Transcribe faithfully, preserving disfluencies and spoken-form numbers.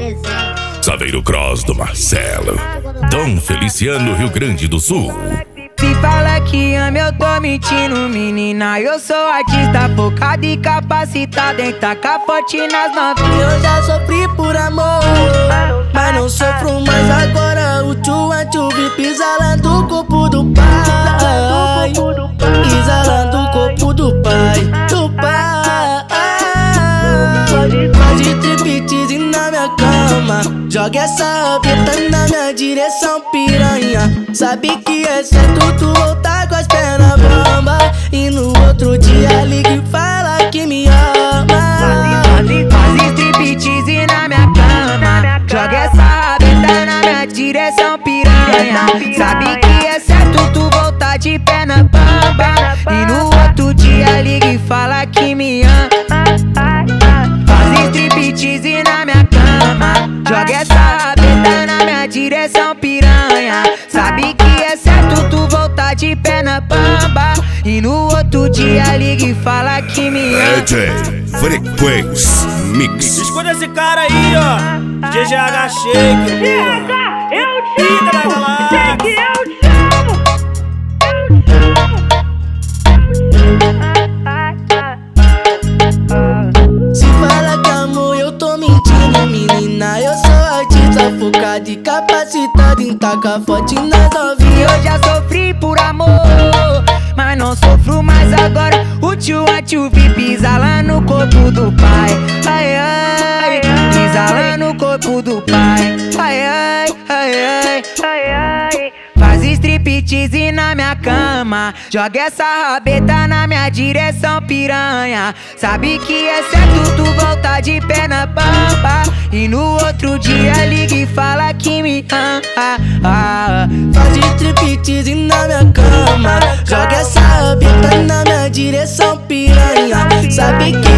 Saveiro Cross do Marcelo, Dom Feliciano, Rio Grande do Sul. Se fala que ama, eu tô mentindo, menina. Eu sou artista focado e capacitado em tacar forte nas novinhas. Eu já sofri por amor, mas não sofro mais agora. O tchu-a-tchu-vi pisa lá do corpo do pai, pisa lá do corpo do pai, do pai. Faz de triptease na minha cama, joga essa rabeta na minha direção, piranha. Sabe que é certo tu voltar com as pernas bamba, e no outro dia liga e fala que me ama. Faz striptease na minha cama, joga essa rabeta na minha direção, piranha. Sabe que é certo tu voltar de pé na bamba, e no outro dia liga e fala que me ama. Faz striptease na minha cama, joga essa rabeta na minha direção, piranha. Sabe que é certo tu voltar de pé na bamba, e no outro dia liga e fala que me ama. D J Frequência Mix. Escuta esse cara aí, ó, G G H Shake, porra. Eu te Pica da amo, galáxia. sei que eu te amo, eu te amo, Se fala que amor, eu tô mentindo, menina. Eu sou artista focado e capacitado em tacar forte nas novinhas. Eu já sofri por amor, mas não sofro mais agora. O tchu-a-tchu-vi pisa lá no corpo do pai, ai ai, pisa lá no corpo do pai, ai ai, ai ai, ai ai. Faz striptease na minha cama, joga essa rabeta na minha direção, piranha. Sabe que é certo tu voltar de pé na bamba, e no outro dia liga e fala que me ama. Faz de striptease na minha cama, joga essa rabeta na minha direção, piranha. Sabe que